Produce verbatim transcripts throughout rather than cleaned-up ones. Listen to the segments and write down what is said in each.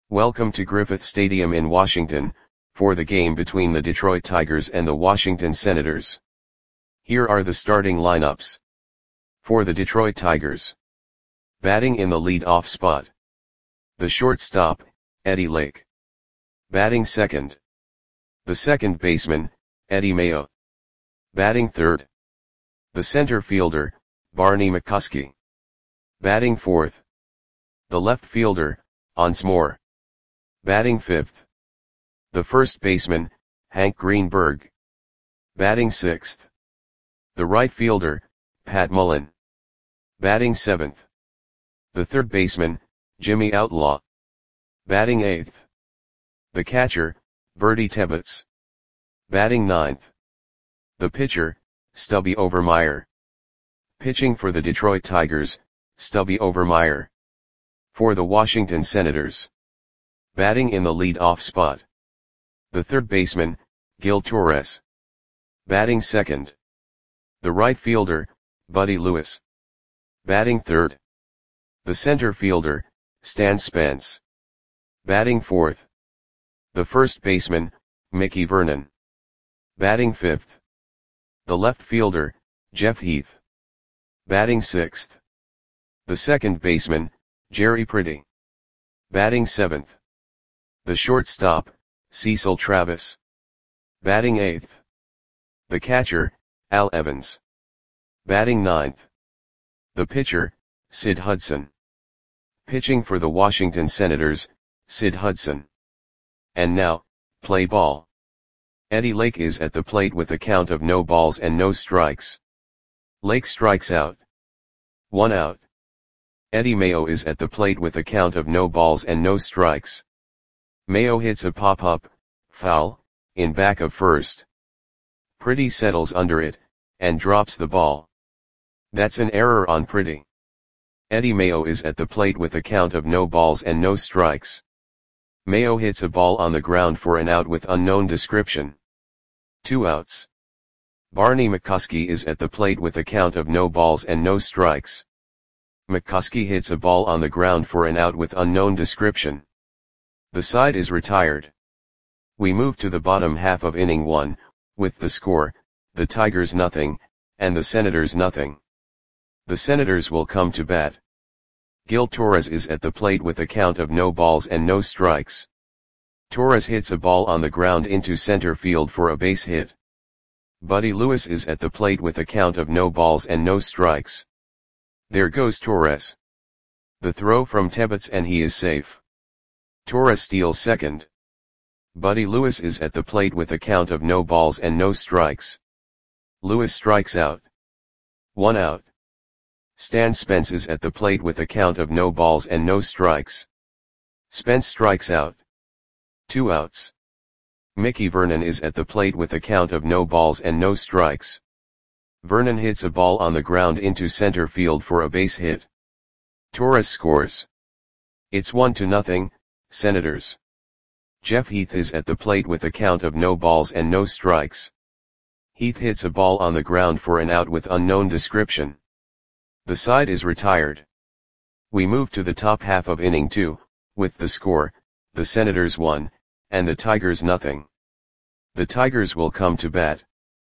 Welcome to Griffith Stadium in Washington, for the game between the Detroit Tigers and the Washington Senators. Here are the starting lineups. For the Detroit Tigers. Batting in the lead-off spot. The shortstop, Eddie Lake. Batting second. The second baseman, Eddie Mayo. Batting third. The center fielder, Barney McCuskey. Batting fourth. The left fielder, Ons Moore. Batting fifth. The first baseman, Hank Greenberg. Batting sixth. The right fielder, Pat Mullen. Batting seventh. The third baseman, Jimmy Outlaw. Batting eighth. The catcher, Bertie Tebbetts. Batting ninth. The pitcher, Stubby Overmeyer. Pitching for the Detroit Tigers, Stubby Overmeyer. For the Washington Senators. Batting in the lead-off spot. The third baseman, Gil Torres. Batting second. The right fielder, Buddy Lewis. Batting third. The center fielder, Stan Spence. Batting fourth. The first baseman, Mickey Vernon. Batting fifth. The left fielder, Jeff Heath. Batting sixth. The second baseman, Jerry Pretty. Batting seventh. The shortstop, Cecil Travis. Batting eighth. The catcher, Al Evans. Batting ninth. The pitcher, Sid Hudson. Pitching for the Washington Senators, Sid Hudson. And now, play ball. Eddie Lake is at the plate with a count of no balls and no strikes. Lake strikes out. One out. Eddie Mayo is at the plate with a count of no balls and no strikes. Mayo hits a pop-up, foul, in back of first. Pretty settles under it, and drops the ball. That's an error on Pretty. Eddie Mayo is at the plate with a count of no balls and no strikes. Mayo hits a ball on the ground for an out with unknown description. Two outs. Barney McCuskey is at the plate with a count of no balls and no strikes. McCuskey hits a ball on the ground for an out with unknown description. The side is retired. We move to the bottom half of inning one, with the score, the Tigers nothing, and the Senators nothing. The Senators will come to bat. Gil Torres is at the plate with a count of no balls and no strikes. Torres hits a ball on the ground into center field for a base hit. Buddy Lewis is at the plate with a count of no balls and no strikes. There goes Torres. The throw from Tebbetts and he is safe. Torres steals second. Buddy Lewis is at the plate with a count of no balls and no strikes. Lewis strikes out. One out. Stan Spence is at the plate with a count of no balls and no strikes. Spence strikes out. Two outs. Mickey Vernon is at the plate with a count of no balls and no strikes. Vernon hits a ball on the ground into center field for a base hit. Torres scores. It's one to nothing, Senators. Jeff Heath is at the plate with a count of no balls and no strikes. Heath hits a ball on the ground for an out with unknown description. The side is retired. We move to the top half of inning two, with the score, the Senators one, and the Tigers nothing. The Tigers will come to bat.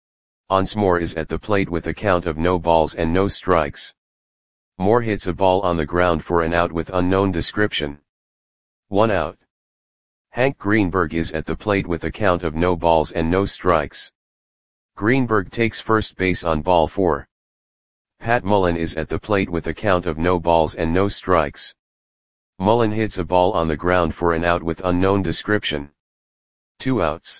Ons Moore is at the plate with a count of no balls and no strikes. Moore hits a ball on the ground for an out with unknown description. One out. Hank Greenberg is at the plate with a count of no balls and no strikes. Greenberg takes first base on ball four. Pat Mullen is at the plate with a count of no balls and no strikes. Mullen hits a ball on the ground for an out with unknown description. Two outs.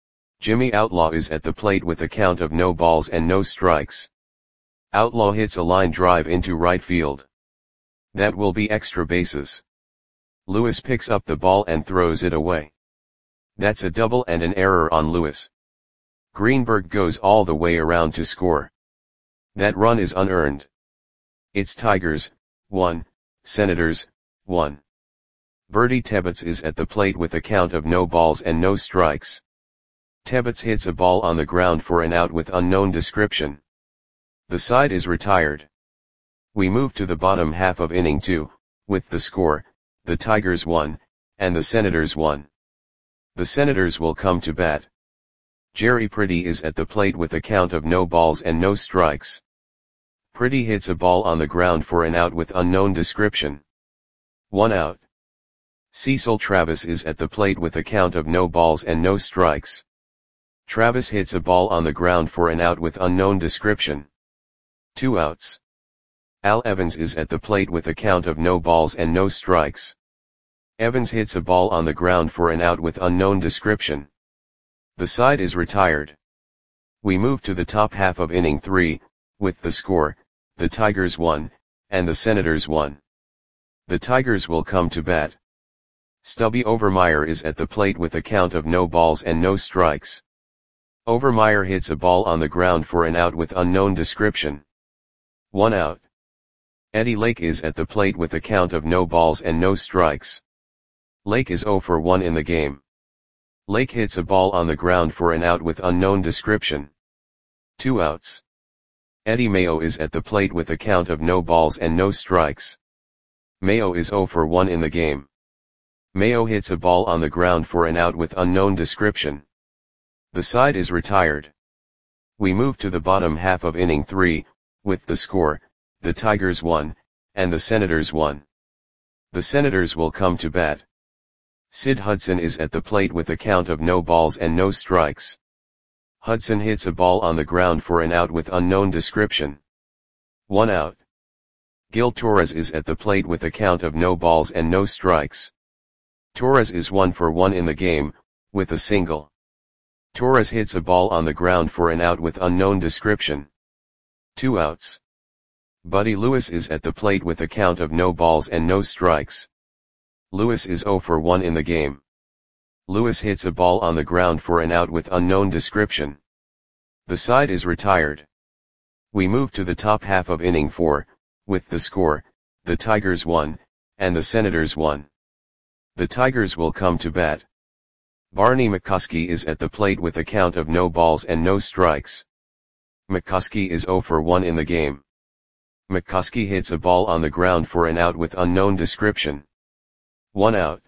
Jimmy Outlaw is at the plate with a count of no balls and no strikes. Outlaw hits a line drive into right field. That will be extra bases. Lewis picks up the ball and throws it away. That's a double and an error on Lewis. Greenberg goes all the way around to score. That run is unearned. It's Tigers, one, Senators, one. Bertie Tebbetts is at the plate with a count of no balls and no strikes. Tebbetts hits a ball on the ground for an out with unknown description. The side is retired. We move to the bottom half of inning two, with the score, the Tigers one, and the Senators one. The Senators will come to bat. Jerry Pretty is at the plate with a count of no balls and no strikes. Pretty hits a ball on the ground for an out with unknown description. One out. Cecil Travis is at the plate with a count of no balls and no strikes. Travis hits a ball on the ground for an out with unknown description. Two outs. Al Evans is at the plate with a count of no balls and no strikes. Evans hits a ball on the ground for an out with unknown description. The side is retired. We move to the top half of inning three, with the score, the Tigers one, and the Senators one. The Tigers will come to bat. Stubby Overmeyer is at the plate with a count of no balls and no strikes. Overmeyer hits a ball on the ground for an out with unknown description. One out. Eddie Lake is at the plate with a count of no balls and no strikes. Lake is oh for one in the game. Lake hits a ball on the ground for an out with unknown description. Two outs. Eddie Mayo is at the plate with a count of no balls and no strikes. Mayo is oh for one in the game. Mayo hits a ball on the ground for an out with unknown description. The side is retired. We move to the bottom half of inning three, with the score, the Tigers one, and the Senators one. The Senators will come to bat. Sid Hudson is at the plate with a count of no balls and no strikes. Hudson hits a ball on the ground for an out with unknown description. One out. Gil Torres is at the plate with a count of no balls and no strikes. Torres is one for one in the game, with a single. Torres hits a ball on the ground for an out with unknown description. Two outs. Buddy Lewis is at the plate with a count of no balls and no strikes. Lewis is oh for one in the game. Lewis hits a ball on the ground for an out with unknown description. The side is retired. We move to the top half of inning four, with the score, the Tigers one, and the Senators one. The Tigers will come to bat. Barney McCuskey is at the plate with a count of no balls and no strikes. McCuskey is oh for one in the game. McCuskey hits a ball on the ground for an out with unknown description. One out.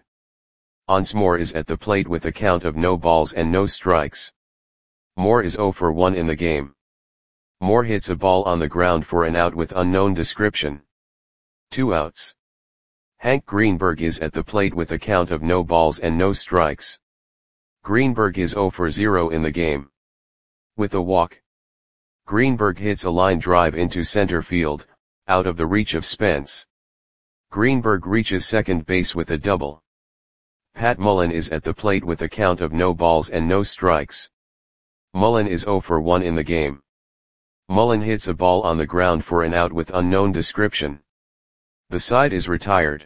Once Moore is at the plate with a count of no balls and no strikes. Moore is oh for one in the game. Moore hits a ball on the ground for an out with unknown description. Two outs. Hank Greenberg is at the plate with a count of no balls and no strikes. Greenberg is oh for zero in the game. With a walk. Greenberg hits a line drive into center field, out of the reach of Spence. Greenberg reaches second base with a double. Pat Mullen is at the plate with a count of no balls and no strikes. Mullen is oh for one in the game. Mullen hits a ball on the ground for an out with unknown description. The side is retired.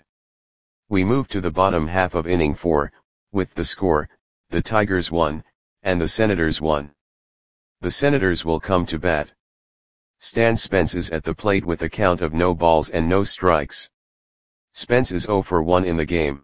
We move to the bottom half of inning four, with the score, the Tigers one, and the Senators one. The Senators will come to bat. Stan Spence is at the plate with a count of no balls and no strikes. Spence is oh for one in the game.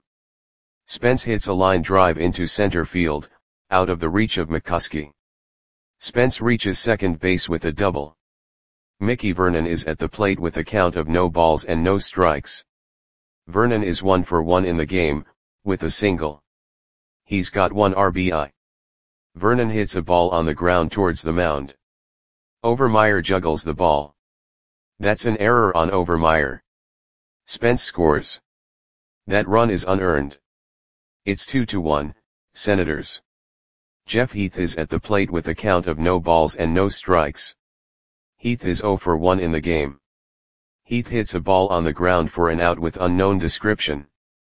Spence hits a line drive into center field, out of the reach of McCuskey. Spence reaches second base with a double. Mickey Vernon is at the plate with a count of no balls and no strikes. Vernon is one for one in the game, with a single. He's got one R B I. Vernon hits a ball on the ground towards the mound. Overmeyer juggles the ball. That's an error on Overmeyer. Spence scores. That run is unearned. It's two to one, Senators. Jeff Heath is at the plate with a count of no balls and no strikes. Heath is oh for one in the game. Heath hits a ball on the ground for an out with unknown description.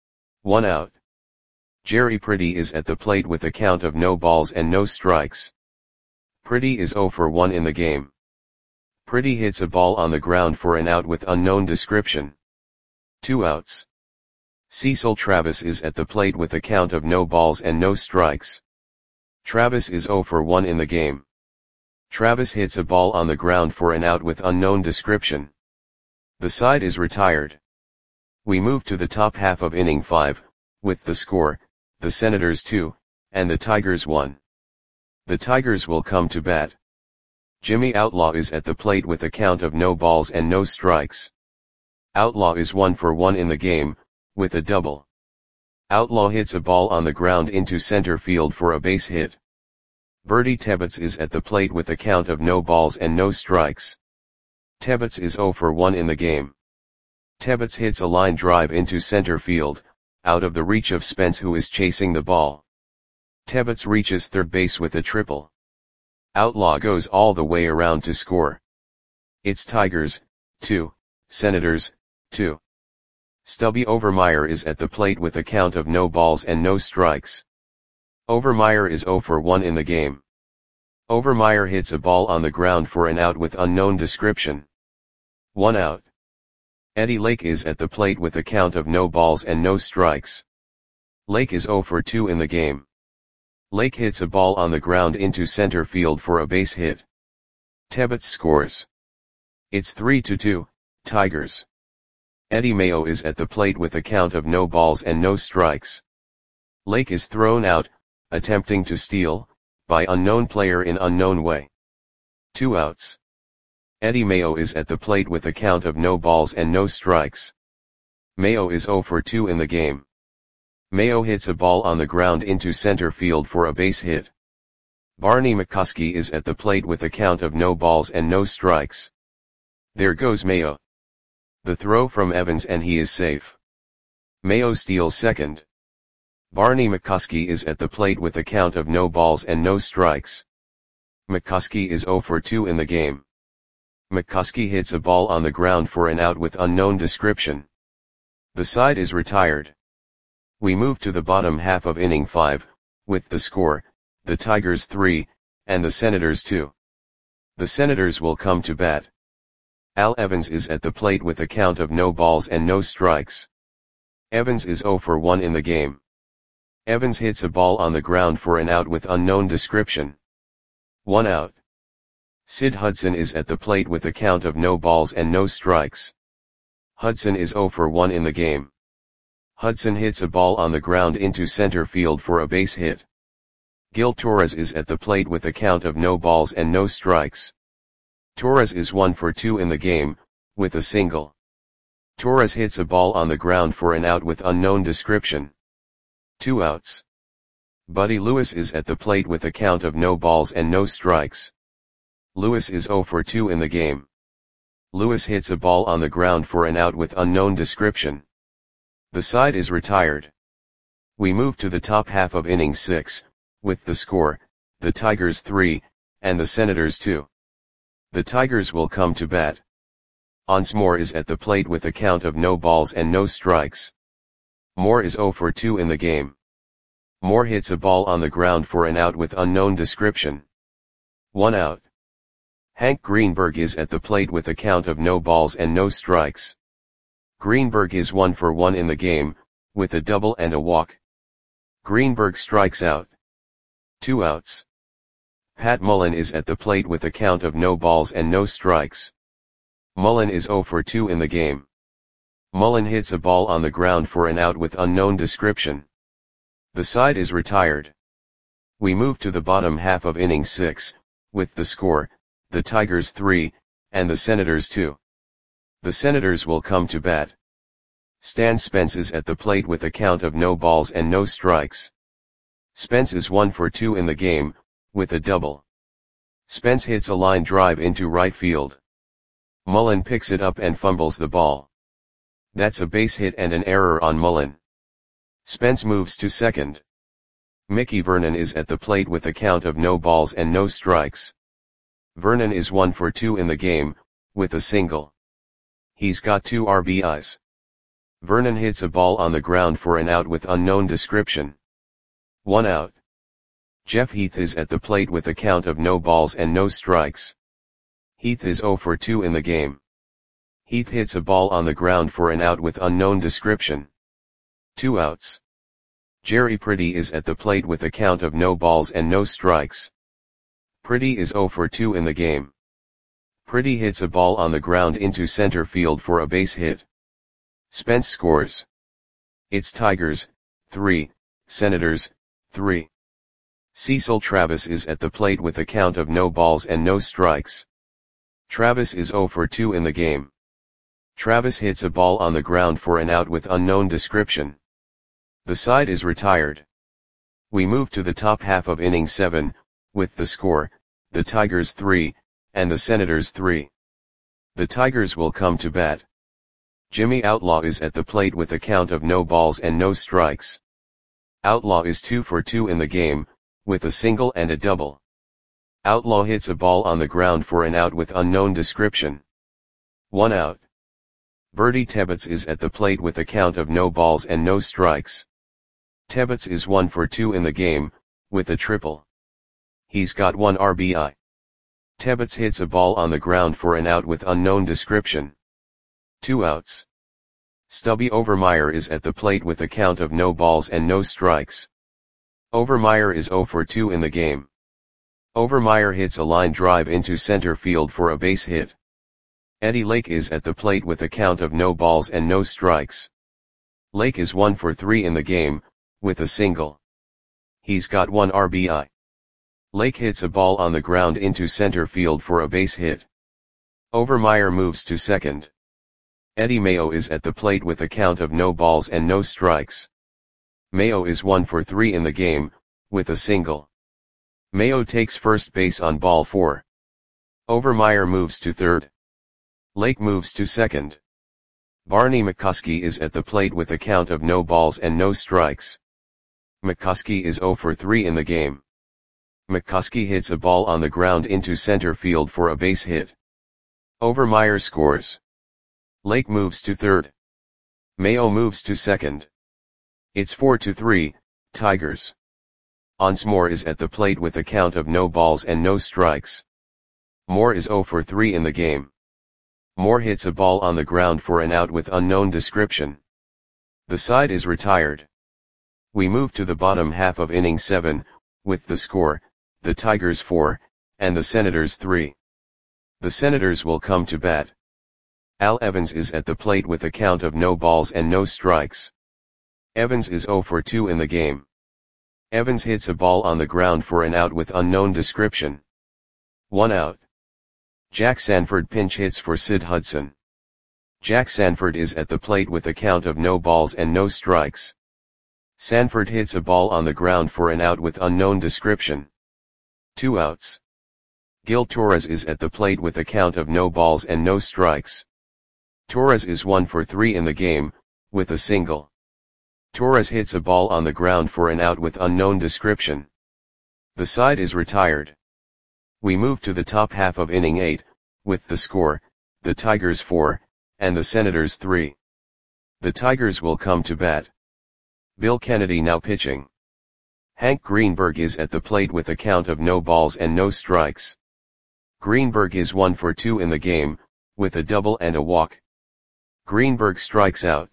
One out. Jerry Pretty is at the plate with a count of no balls and no strikes. Pretty is oh for one in the game. Pretty hits a ball on the ground for an out with unknown description. Two outs. Cecil Travis is at the plate with a count of no balls and no strikes. Travis is oh for one in the game. Travis hits a ball on the ground for an out with unknown description. The side is retired. We move to the top half of inning five, with the score, the Senators two, and the Tigers one. The Tigers will come to bat. Jimmy Outlaw is at the plate with a count of no balls and no strikes. Outlaw is one for one in the game, with a double. Outlaw hits a ball on the ground into center field for a base hit. Bertie Tebbets is at the plate with a count of no balls and no strikes. Tebbets is zero for one in the game. Tebbets hits a line drive into center field, out of the reach of Spence, who is chasing the ball. Tebbets reaches third base with a triple. Outlaw goes all the way around to score. It's Tigers, two, Senators, two. Stubby Overmeyer is at the plate with a count of no balls and no strikes. Overmeyer is zero for one in the game. Overmeyer hits a ball on the ground for an out with unknown description. One out. Eddie Lake is at the plate with a count of no balls and no strikes. Lake is zero for two in the game. Lake hits a ball on the ground into center field for a base hit. Tebbets scores. It's three to two, Tigers. Eddie Mayo is at the plate with a count of no balls and no strikes. Lake is thrown out, attempting to steal, by unknown player in unknown way. Two outs. Eddie Mayo is at the plate with a count of no balls and no strikes. Mayo is zero for two in the game. Mayo hits a ball on the ground into center field for a base hit. Barney McCuskey is at the plate with a count of no balls and no strikes. There goes Mayo. The throw from Evans and he is safe. Mayo steals second. Barney McCuskey is at the plate with a count of no balls and no strikes. McCuskey is zero for two in the game. McCuskey hits a ball on the ground for an out with unknown description. The side is retired. We move to the bottom half of inning five, with the score, the Tigers three, and the Senators two. The Senators will come to bat. Al Evans is at the plate with a count of no balls and no strikes. Evans is zero for one in the game. Evans hits a ball on the ground for an out with unknown description. One out. Sid Hudson is at the plate with a count of no balls and no strikes. Hudson is zero for one in the game. Hudson hits a ball on the ground into center field for a base hit. Gil Torres is at the plate with a count of no balls and no strikes. Torres is one for two in the game, with a single. Torres hits a ball on the ground for an out with unknown description. Two outs. Buddy Lewis is at the plate with a count of no balls and no strikes. Lewis is zero for two in the game. Lewis hits a ball on the ground for an out with unknown description. The side is retired. We move to the top half of inning six, with the score, the Tigers three, and the Senators two. The Tigers will come to bat. Once Moore is at the plate with a count of no balls and no strikes. Moore is zero for two in the game. Moore hits a ball on the ground for an out with unknown description. One out. Hank Greenberg is at the plate with a count of no balls and no strikes. Greenberg is one for one in the game, with a double and a walk. Greenberg strikes out. Two outs. Pat Mullen is at the plate with a count of no balls and no strikes. Mullen is zero for two in the game. Mullen hits a ball on the ground for an out with unknown description. The side is retired. We move to the bottom half of inning six, with the score, the Tigers three, and the Senators two. The Senators will come to bat. Stan Spence is at the plate with a count of no balls and no strikes. Spence is one for two in the game, with a double. Spence hits a line drive into right field. Mullen picks it up and fumbles the ball. That's a base hit and an error on Mullen. Spence moves to second. Mickey Vernon is at the plate with a count of no balls and no strikes. Vernon is one for two in the game, with a single. He's got two R B Is. Vernon hits a ball on the ground for an out with unknown description. One out. Jeff Heath is at the plate with a count of no balls and no strikes. Heath is zero for two in the game. Heath hits a ball on the ground for an out with unknown description. Two outs. Jerry Pretty is at the plate with a count of no balls and no strikes. Pretty is zero for two in the game. Pretty hits a ball on the ground into center field for a base hit. Spence scores. It's Tigers, three, Senators, three. Cecil Travis is at the plate with a count of no balls and no strikes. Travis is zero for two in the game. Travis hits a ball on the ground for an out with unknown description. The side is retired. We move to the top half of inning seven, with the score, the Tigers three, and the Senators three. The Tigers will come to bat. Jimmy Outlaw is at the plate with a count of no balls and no strikes. Outlaw is two for two in the game, with a single and a double. Outlaw hits a ball on the ground for an out with unknown description. One out. Bertie Tebbets is at the plate with a count of no balls and no strikes. Tebbets is one for two in the game, with a triple. He's got one R B I. Tebbets hits a ball on the ground for an out with unknown description. Two outs. Stubby Overmeyer is at the plate with a count of no balls and no strikes. Overmeyer is zero for two in the game. Overmeyer hits a line drive into center field for a base hit. Eddie Lake is at the plate with a count of no balls and no strikes. Lake is one for three in the game, with a single. He's got one R B I. Lake hits a ball on the ground into center field for a base hit. Overmeyer moves to second. Eddie Mayo is at the plate with a count of no balls and no strikes. Mayo is one for three in the game, with a single. Mayo takes first base on ball four. Overmeyer moves to third. Lake moves to second. Barney McCuskey is at the plate with a count of no balls and no strikes. McCuskey is zero for three in the game. McCuskey hits a ball on the ground into center field for a base hit. Overmeyer scores. Lake moves to third. Mayo moves to second. It's four to three, Tigers. Ons Moore is at the plate with a count of no balls and no strikes. Moore is zero for three in the game. Moore hits a ball on the ground for an out with unknown description. The side is retired. We move to the bottom half of inning seven, with the score, the Tigers four, and the Senators three. The Senators will come to bat. Al Evans is at the plate with a count of no balls and no strikes. Evans is zero for two in the game. Evans hits a ball on the ground for an out with unknown description. One out. Jack Sanford pinch hits for Sid Hudson. Jack Sanford is at the plate with a count of no balls and no strikes. Sanford hits a ball on the ground for an out with unknown description. Two outs. Gil Torres is at the plate with a count of no balls and no strikes. Torres is one for three in the game, with a single. Torres hits a ball on the ground for an out with unknown description. The side is retired. We move to the top half of inning eight, with the score, the Tigers four, and the Senators three. The Tigers will come to bat. Bill Kennedy now pitching. Hank Greenberg is at the plate with a count of no balls and no strikes. Greenberg is one for two in the game, with a double and a walk. Greenberg strikes out.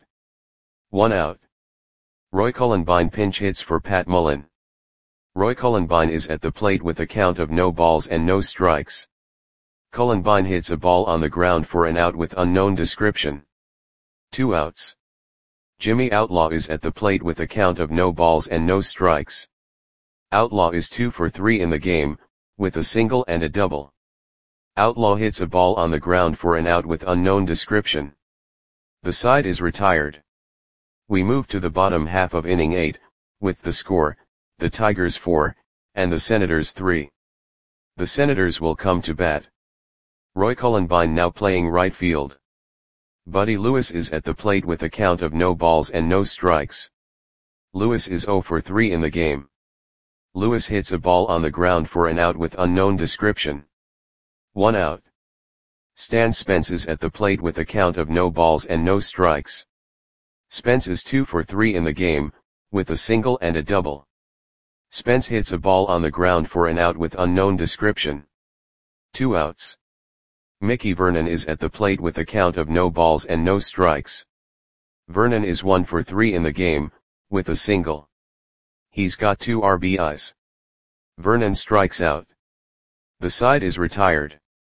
One out. Roy Cullenbine pinch hits for Pat Mullen. Roy Cullenbine is at the plate with a count of no balls and no strikes. Cullenbine hits a ball on the ground for an out with unknown description. Two outs. Jimmy Outlaw is at the plate with a count of no balls and no strikes. Outlaw is two for three in the game, with a single and a double. Outlaw hits a ball on the ground for an out with unknown description. The side is retired. We move to the bottom half of inning eight, with the score, the Tigers four, and the Senators three. The Senators will come to bat. Roy Cullenbine now playing right field. Buddy Lewis is at the plate with a count of no balls and no strikes. Lewis is zero for three in the game. Lewis hits a ball on the ground for an out with unknown description. One out. Stan Spence is at the plate with a count of no balls and no strikes. Spence is two for three in the game, with a single and a double. Spence hits a ball on the ground for an out with unknown description. Two outs. Mickey Vernon is at the plate with a count of no balls and no strikes. Vernon is one for three in the game, with a single. He's got two R B Is. Vernon strikes out. The side is retired.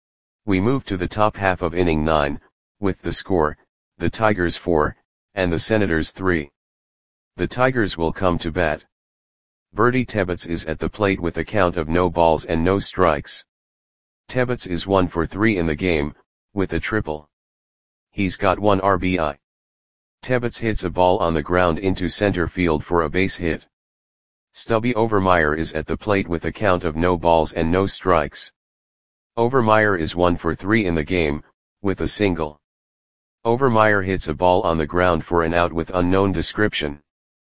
We move to the top half of inning nine, with the score, the Tigers four, and the Senators three. The Tigers will come to bat. Bertie Tebbets is at the plate with a count of no balls and no strikes. Tebbets is one for three in the game, with a triple. He's got one R B I. Tebbets hits a ball on the ground into center field for a base hit. Stubby Overmeyer is at the plate with a count of no balls and no strikes. Overmeyer is one for three in the game, with a single. Overmeyer hits a ball on the ground for an out with unknown description.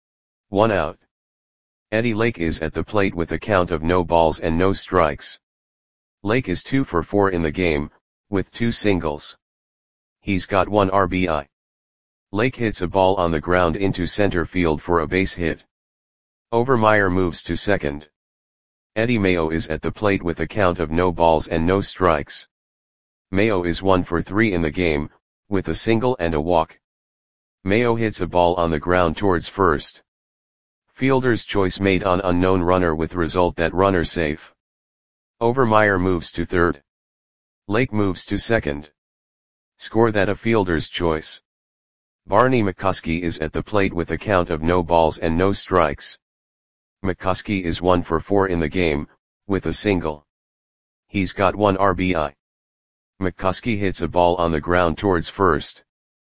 One out. Eddie Lake is at the plate with a count of no balls and no strikes. Lake is two for four in the game, with two singles. He's got one R B I. Lake hits a ball on the ground into center field for a base hit. Overmeyer moves to second. Eddie Mayo is at the plate with a count of no balls and no strikes. Mayo is one for three in the game, with a single and a walk. Mayo hits a ball on the ground towards first. Fielder's choice made on unknown runner with result that runner safe. Overmeyer moves to third. Lake moves to second. Score that a fielder's choice. Barney McCuskey is at the plate with a count of no balls and no strikes. McCuskey is one for four in the game, with a single. He's got one R B I. McCuskey hits a ball on the ground towards first.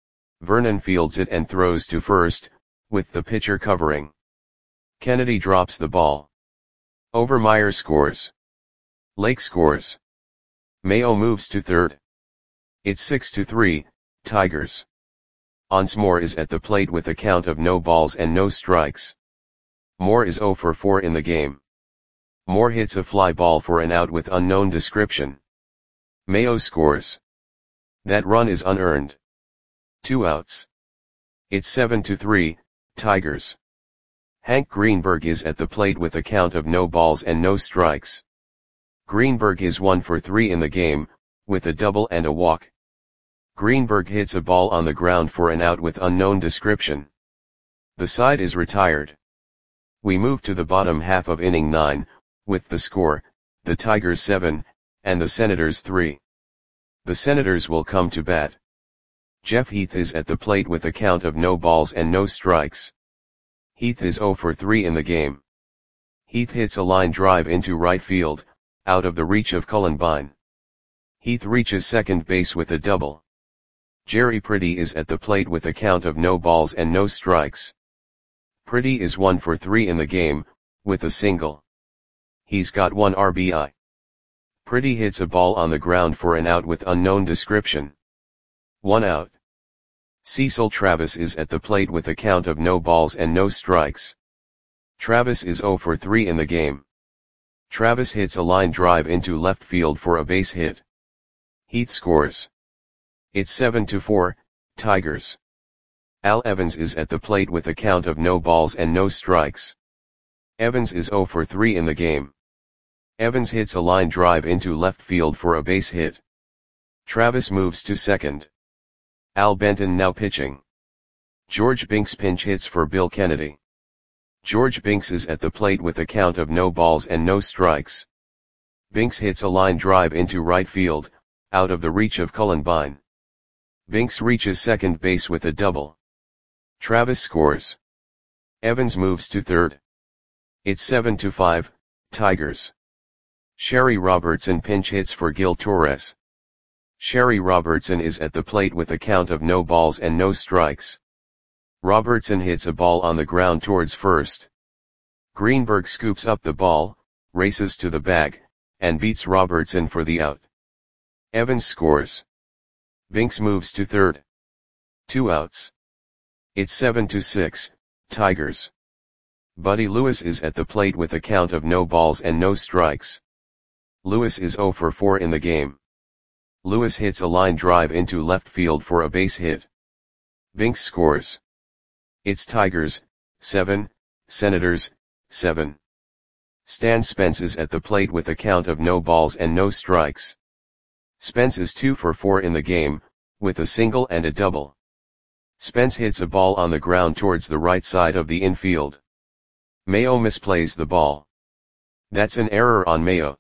Vernon fields it and throws to first, with the pitcher covering. Kennedy drops the ball. Overmeyer scores. Lake scores. Mayo moves to third. It's six to three, Tigers. Onsmore is at the plate with a count of no balls and no strikes. Moore is zero for four in the game. Moore hits a fly ball for an out with unknown description. Mayo scores. That run is unearned. Two outs. It's seven to three, Tigers. Hank Greenberg is at the plate with a count of no balls and no strikes. Greenberg is one for three in the game, with a double and a walk. Greenberg hits a ball on the ground for an out with unknown description. The side is retired. We move to the bottom half of inning nine, with the score, the Tigers seven, and the Senators three. The Senators will come to bat. Jeff Heath is at the plate with a count of no balls and no strikes. Heath is zero for three in the game. Heath hits a line drive into right field, out of the reach of Cullenbine. Heath reaches second base with a double. Jerry Pretty is at the plate with a count of no balls and no strikes. Pretty is one for three in the game, with a single. He's got one R B I. Pretty hits a ball on the ground for an out with unknown description. One out. Cecil Travis is at the plate with a count of no balls and no strikes. Travis is zero for three in the game. Travis hits a line drive into left field for a base hit. Heath scores. It's seven to four, Tigers. Al Evans is at the plate with a count of no balls and no strikes. Evans is zero for three in the game. Evans hits a line drive into left field for a base hit. Travis moves to second. Al Benton now pitching. George Binks pinch hits for Bill Kennedy. George Binks is at the plate with a count of no balls and no strikes. Binks hits a line drive into right field, out of the reach of Cullenbine. Binks reaches second base with a double. Travis scores. Evans moves to third. It's seven to five, Tigers. Sherry Robertson pinch hits for Gil Torres. Sherry Robertson is at the plate with a count of no balls and no strikes. Robertson hits a ball on the ground towards first. Greenberg scoops up the ball, races to the bag, and beats Robertson for the out. Evans scores. Binks moves to third. Two outs. It's seven to six, Tigers. Buddy Lewis is at the plate with a count of no balls and no strikes. Lewis is zero for four in the game. Lewis hits a line drive into left field for a base hit. Binks scores. It's Tigers, seven, Senators, seven. Stan Spence is at the plate with a count of no balls and no strikes. Spence is two for four in the game, with a single and a double. Spence hits a ball on the ground towards the right side of the infield. Mayo misplays the ball. That's an error on Mayo.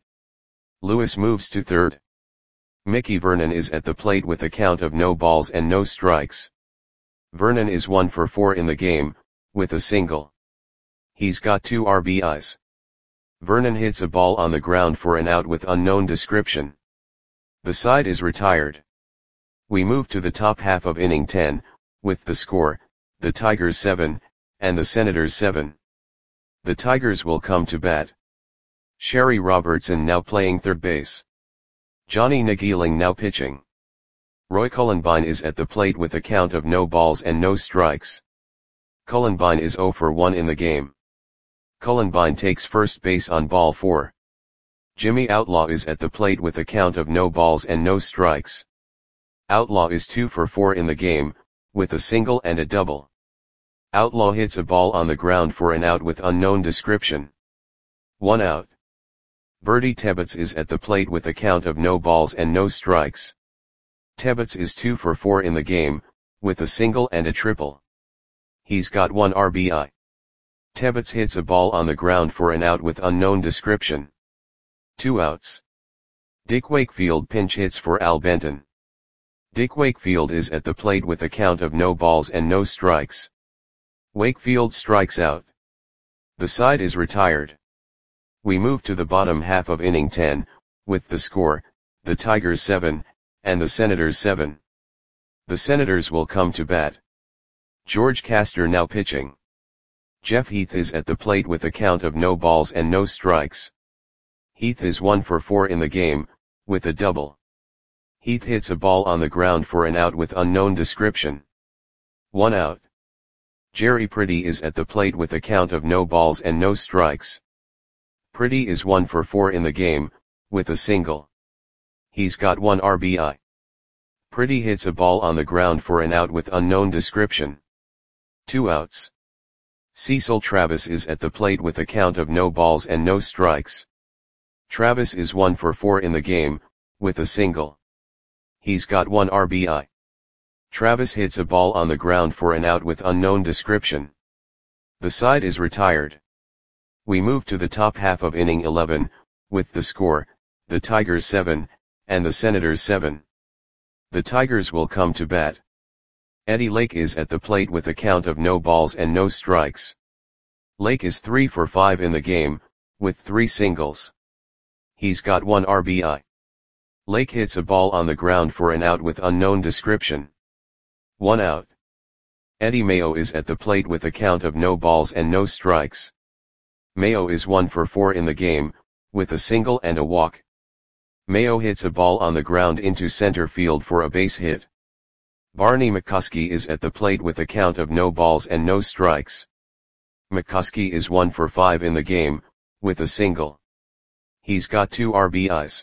Lewis moves to third. Mickey Vernon is at the plate with a count of no balls and no strikes. Vernon is one for four in the game, with a single. He's got two R B Is. Vernon hits a ball on the ground for an out with unknown description. The side is retired. We move to the top half of inning ten, with the score, the Tigers seven, and the Senators seven. The Tigers will come to bat. Sherry Robertson now playing third base. Johnny Nagiling now pitching. Roy Cullenbine is at the plate with a count of no balls and no strikes. Cullenbine is zero for one in the game. Cullenbine takes first base on ball four. Jimmy Outlaw is at the plate with a count of no balls and no strikes. Outlaw is two for four in the game, with a single and a double. Outlaw hits a ball on the ground for an out with unknown description. One out. Bertie Tebbets is at the plate with a count of no balls and no strikes. Tebbets is two for four in the game, with a single and a triple. He's got one R B I. Tebbets hits a ball on the ground for an out with unknown description. Two outs. Dick Wakefield pinch hits for Al Benton. Dick Wakefield is at the plate with a count of no balls and no strikes. Wakefield strikes out. The side is retired. We move to the bottom half of inning ten, with the score, the Tigers seven, and the Senators seven. The Senators will come to bat. George Castor now pitching. Jeff Heath is at the plate with a count of no balls and no strikes. Heath is one for four in the game, with a double. Heath hits a ball on the ground for an out with unknown description. One out. Jerry Pretty is at the plate with a count of no balls and no strikes. Pretty is one for four in the game, with a single. He's got one R B I. Pretty hits a ball on the ground for an out with unknown description. Two outs. Cecil Travis is at the plate with a count of no balls and no strikes. Travis is one for four in the game, with a single. He's got one R B I. Travis hits a ball on the ground for an out with unknown description. The side is retired. We move to the top half of inning eleven, with the score, the Tigers seven, and the Senators seven. The Tigers will come to bat. Eddie Lake is at the plate with a count of no balls and no strikes. Lake is three for five in the game, with three singles. He's got one R B I. Lake hits a ball on the ground for an out with unknown description. One out. Eddie Mayo is at the plate with a count of no balls and no strikes. Mayo is one for four in the game, with a single and a walk. Mayo hits a ball on the ground into center field for a base hit. Barney McCuskey is at the plate with a count of no balls and no strikes. McCuskey is one for five in the game, with a single. He's got two R B Is.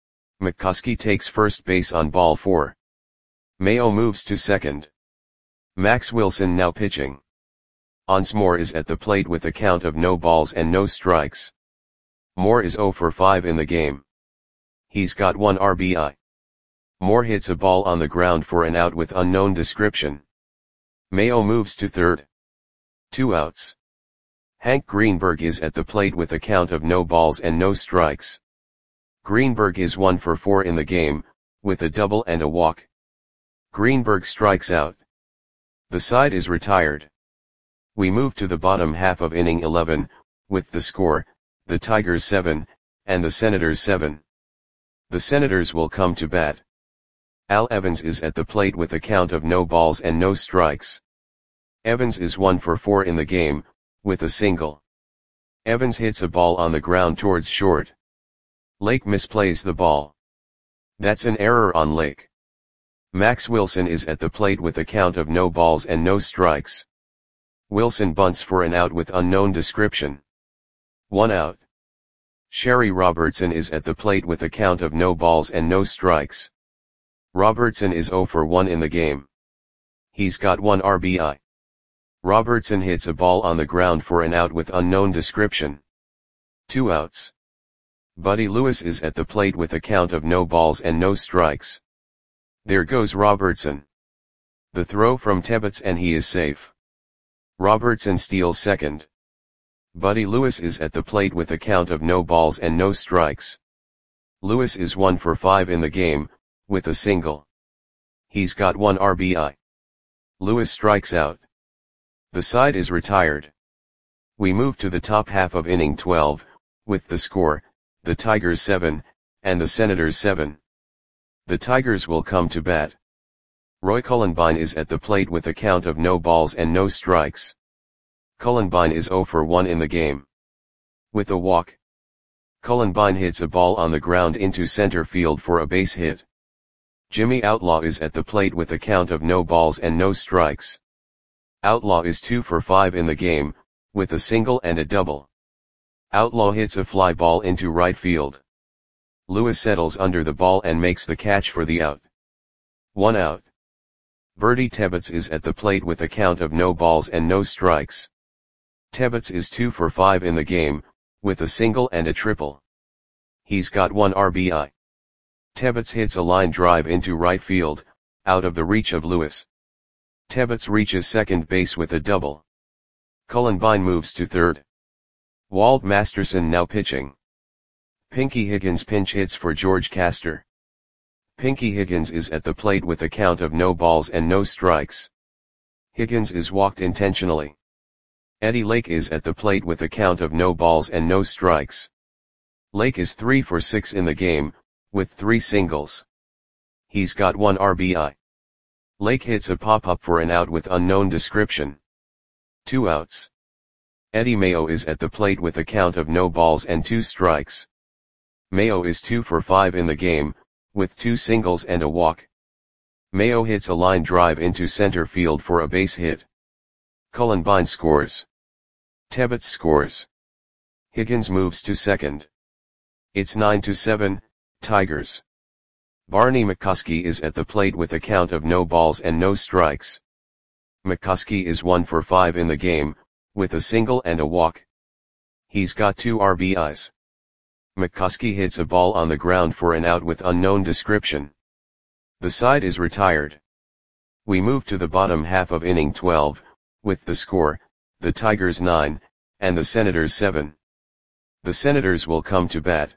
McCuskey takes first base on ball four. Mayo moves to second. Max Wilson now pitching. Once Moore is at the plate with a count of no balls and no strikes. Moore is zero for five in the game. He's got one R B I. Moore hits a ball on the ground for an out with unknown description. Mayo moves to third. Two outs. Hank Greenberg is at the plate with a count of no balls and no strikes. Greenberg is one for four in the game, with a double and a walk. Greenberg strikes out. The side is retired. We move to the bottom half of inning eleven, with the score, the Tigers seven, and the Senators seven. The Senators will come to bat. Al Evans is at the plate with a count of no balls and no strikes. Evans is one for four in the game, with a single. Evans hits a ball on the ground towards short. Lake misplays the ball. That's an error on Lake. Max Wilson is at the plate with a count of no balls and no strikes. Wilson bunts for an out with unknown description. One out. Sherry Robertson is at the plate with a count of no balls and no strikes. Robertson is zero for one in the game. He's got one R B I. Robertson hits a ball on the ground for an out with unknown description. Two outs. Buddy Lewis is at the plate with a count of no balls and no strikes. There goes Robertson. The throw from Tebbets and he is safe. Robertson steals second. Buddy Lewis is at the plate with a count of no balls and no strikes. Lewis is one for five in the game, with a single. He's got one R B I. Lewis strikes out. The side is retired. We move to the top half of inning twelve, with the score, the Tigers seven, and the Senators seven. The Tigers will come to bat. Roy Cullenbine is at the plate with a count of no balls and no strikes. Cullenbine is zero for one in the game. With a walk, Cullenbine hits a ball on the ground into center field for a base hit. Jimmy Outlaw is at the plate with a count of no balls and no strikes. Outlaw is two for five in the game, with a single and a double. Outlaw hits a fly ball into right field. Lewis settles under the ball and makes the catch for the out. One out. Bertie Tebbetts is at the plate with a count of no balls and no strikes. Tebbetts is two for five in the game, with a single and a triple. He's got one R B I. Tebbetts hits a line drive into right field, out of the reach of Lewis. Tebbetts reaches second base with a double. Cullenbine moves to third. Walt Masterson now pitching. Pinky Higgins pinch hits for George Castor. Pinky Higgins is at the plate with a count of no balls and no strikes. Higgins is walked intentionally. Eddie Lake is at the plate with a count of no balls and no strikes. Lake is three for six in the game, with three singles. He's got one R B I. Lake hits a pop-up for an out with unknown description. Two outs. Eddie Mayo is at the plate with a count of no balls and two strikes. Mayo is two for five in the game, with two singles and a walk. Mayo hits a line drive into center field for a base hit. Cullenbine scores. Tebbetts scores. Higgins moves to second. It's nine to seven, Tigers. Barney McCuskey is at the plate with a count of no balls and no strikes. McCuskey is one for five in the game, with a single and a walk. He's got two R B Is. McCuskey hits a ball on the ground for an out with unknown description. The side is retired. We move to the bottom half of inning twelve, with the score, the Tigers nine, and the Senators seven. The Senators will come to bat.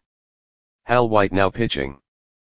Hal White now pitching.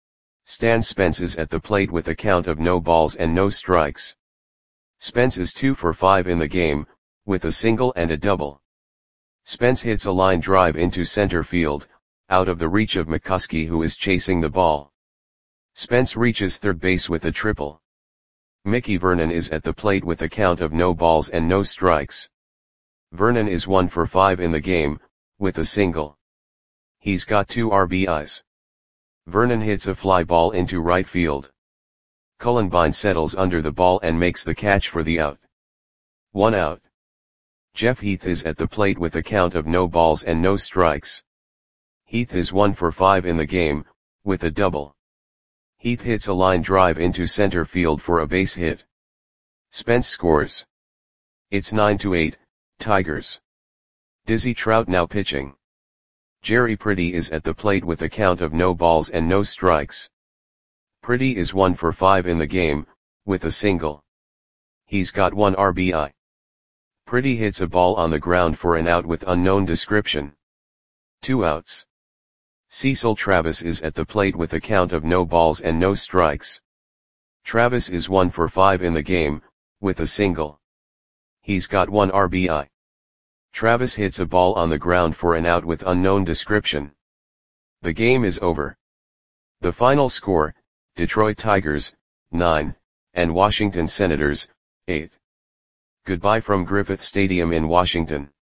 Stan Spence is at the plate with a count of no balls and no strikes. Spence is two for five in the game, with a single and a double. Spence hits a line drive into center field, out of the reach of McCuskey who is chasing the ball. Spence reaches third base with a triple. Mickey Vernon is at the plate with a count of no balls and no strikes. Vernon is one for five in the game, with a single. He's got two R B Is. Vernon hits a fly ball into right field. Cullenbine settles under the ball and makes the catch for the out. One out. Jeff Heath is at the plate with a count of no balls and no strikes. Heath is one for five in the game, with a double. Heath hits a line drive into center field for a base hit. Spence scores. It's nine to eight, Tigers. Dizzy Trout now pitching. Jerry Pretty is at the plate with a count of no balls and no strikes. Pretty is one for five in the game, with a single. He's got one R B I. Pretty hits a ball on the ground for an out with unknown description. Two outs. Cecil Travis is at the plate with a count of no balls and no strikes. Travis is one for five in the game, with a single. He's got one R B I. Travis hits a ball on the ground for an out with unknown description. The game is over. The final score, Detroit Tigers, nine, and Washington Senators, eight. Goodbye from Griffith Stadium in Washington.